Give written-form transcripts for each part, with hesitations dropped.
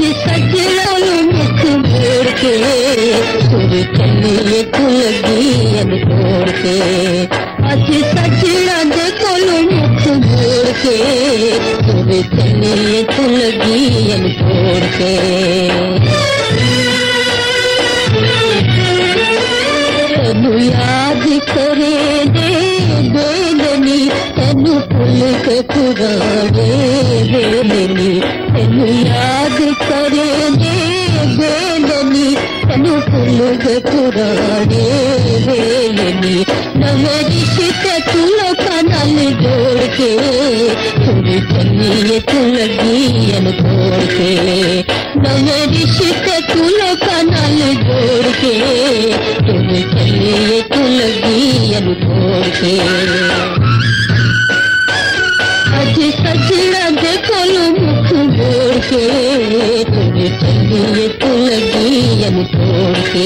सजना मुख मोड़ के तुर चलिए तू लगी अन तोड़ के। अज सजना दे कोलो मुख मोड़ के तुर चलिए तू लगी अन तोड़ के। तेनू याद करे दे बेलनी तेनू भुल के पुराने बेलनी। तेनू याद करे दे बेलनी तेनू भुल के पुराने बेलनी। नवे रिश्ते तू लोकां नाल जोड़ के तुर चलिए तू लगी अन तोड़ के। नवे रिश्ते तू लोकां नाल जोड़ के तुर चलिए तू लगी अन तोड़ के। अज सजना दे कोलो मुख मोड़ के तुर चलिए तू लगी अन तोड़ के।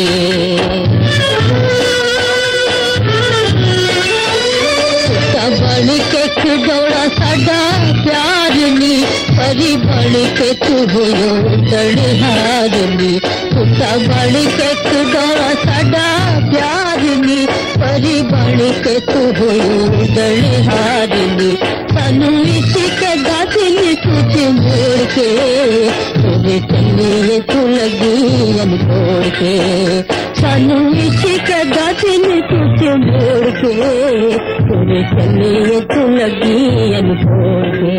बन के खिडौड़ा साडा प्यार नी परी बन के तू होयो तड़हार नी। पुता बन के खिडौड़ा साडा प्यार नी परी बन के तू होयो तड़हार नी। सानू इश्क दा दिल कुछ मोड़ के तुर चलिए तू लगी अन तोड़ के। सानू इश्क दा दिल कुछ मोड़ के तुर चलिए तू लगी अन तोड़ के।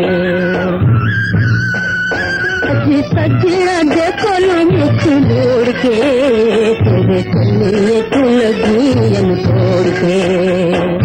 अज सजना दे कोलो मुख मोड़ के तुर चलिए तू लगी अन तोड़ के।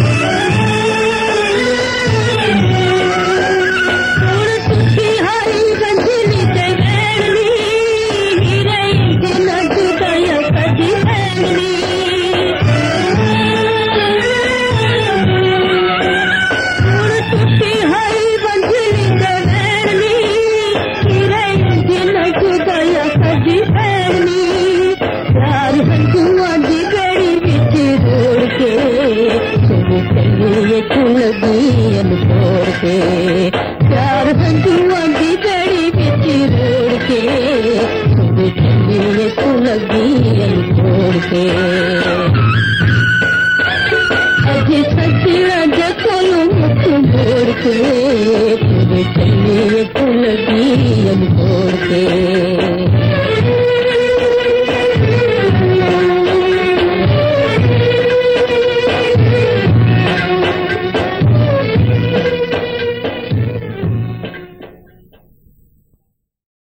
प्यार हंजुआं दी बेड़ी बिच रोड़ के तुर चलिए तू लगी अन तोड़ के। अज सजना दे कोलो मुख मोड़ के तुर चलिए तू लगी अन तोड़ के।